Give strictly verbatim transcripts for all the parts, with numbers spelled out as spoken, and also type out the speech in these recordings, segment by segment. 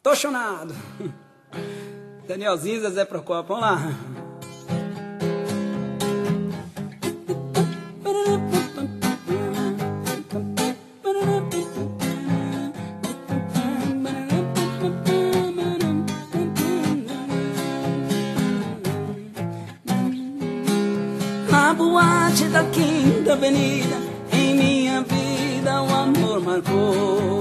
Tô chonado. Danielzinho, Zezé Procópio, vamos lá. Na boate da Quinta Avenida, em minha vida o amor marcou.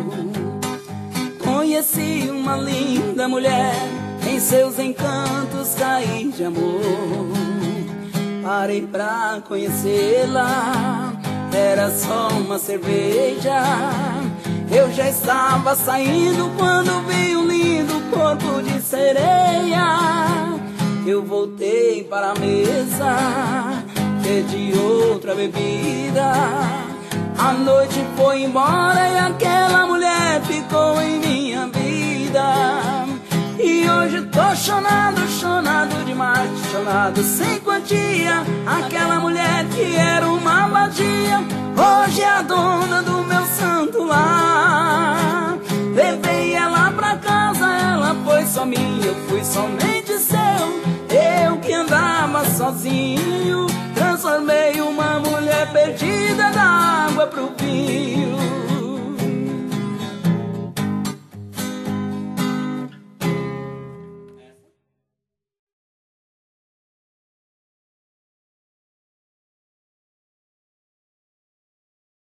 Conheci uma linda mulher, em seus encantos caí de amor. Parei pra conhecê-la, era só uma cerveja. Eu já estava saindo quando vi um lindo corpo de sereia. Eu voltei para a mesa, pedi outra bebida. A noite foi embora e aquela mulher ficou em minha vida. E hoje tô chonado, chonado demais, chonado sem quantia. Aquela mulher que era uma vadia, hoje é a dona do meu santo lar. Levei ela pra casa, ela foi só minha, eu fui somente seu. Eu que andava sozinho, transformei uma mulher perdida da água pro vinho.